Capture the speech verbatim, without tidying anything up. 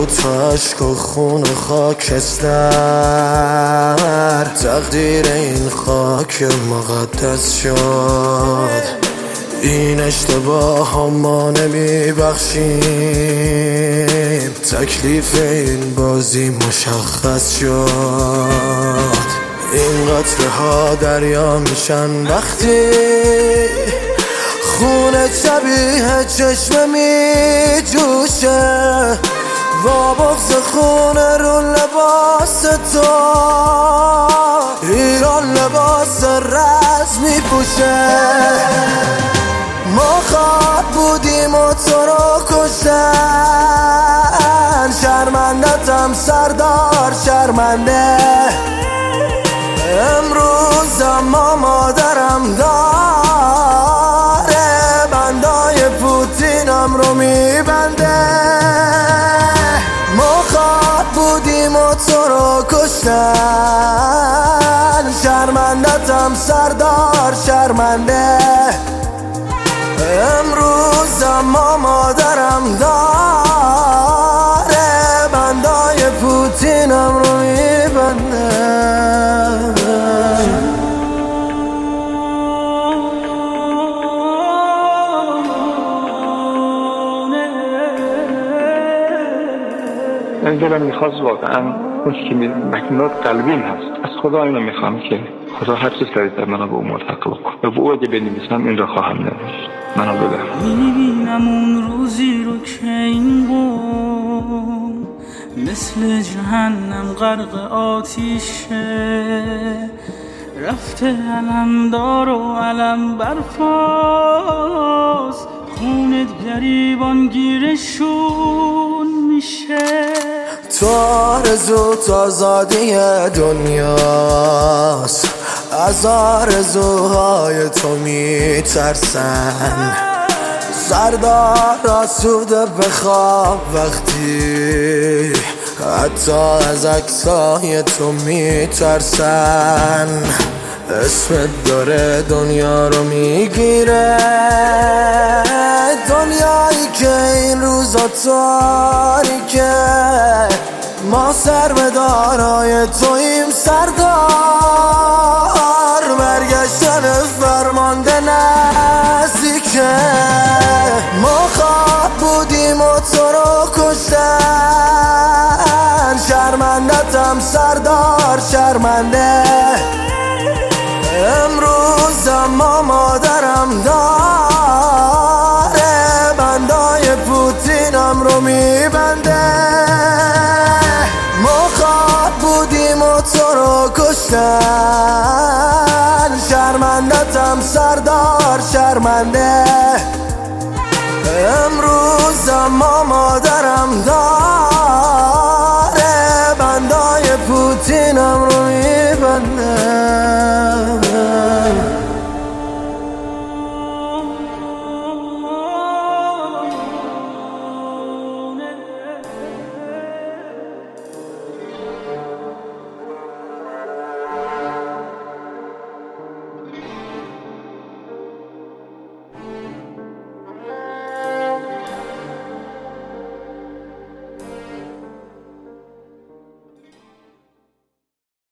رو تو عشق و خون و خاکستر تقدیر این خاک مقدس شد. این اشتباه ها ما نمی بخشیم، تکلیف این بازی مشخص شد. این قطره ها دریا میشن وقتی خون شبیه چشم می جوشه و بغض خون رو لباس تو. ایران لباس رز می پوشه. ما خواد بودیم و تو رو کشتن، شرمندتم سردار شرمنده. امروز اما مادرم داره بندای پوتینم رو میبنده. ما خواد بودیم و تو رو کشتن، شرمندتم سردار شرمنده. امروز اما مادرم داره بندای پوتینم رو میبنده. من دلم میخواست واقعا اون که مکنات قلبیم هست از خدا اینو میخوام که خدا هر چیز کردید در منو به اون ملحق بکن و به او اگه بنویسم این را خواهم نوشت. منو بده. میبینم اون روزی رو که این قوم مثل جهنم غرق آتیشه، رفته علمدار و علم برفاست، خونت گریبان گیرشون میشه. تو آرزو تو آزادی دنیاست، از آرزوهای تو میترسن. سردار آسوده بخواب وقتی حتی از عکسای تو میترسن. اسمت داره دنیا رو میگیره، دنیایی که این روزا تاریکه. ما سر به دارای تویم سردار، برگشتن فرمانده نزدیکه. ما خواب بودیم و تو رو کشتن، شرمندتم سردار شرمنده. امروز اما مادرم داره بندای پوتینم رو میبنده. ما خواب بودیم و تو رو کشتن، شرمندتم سردار شرمنده.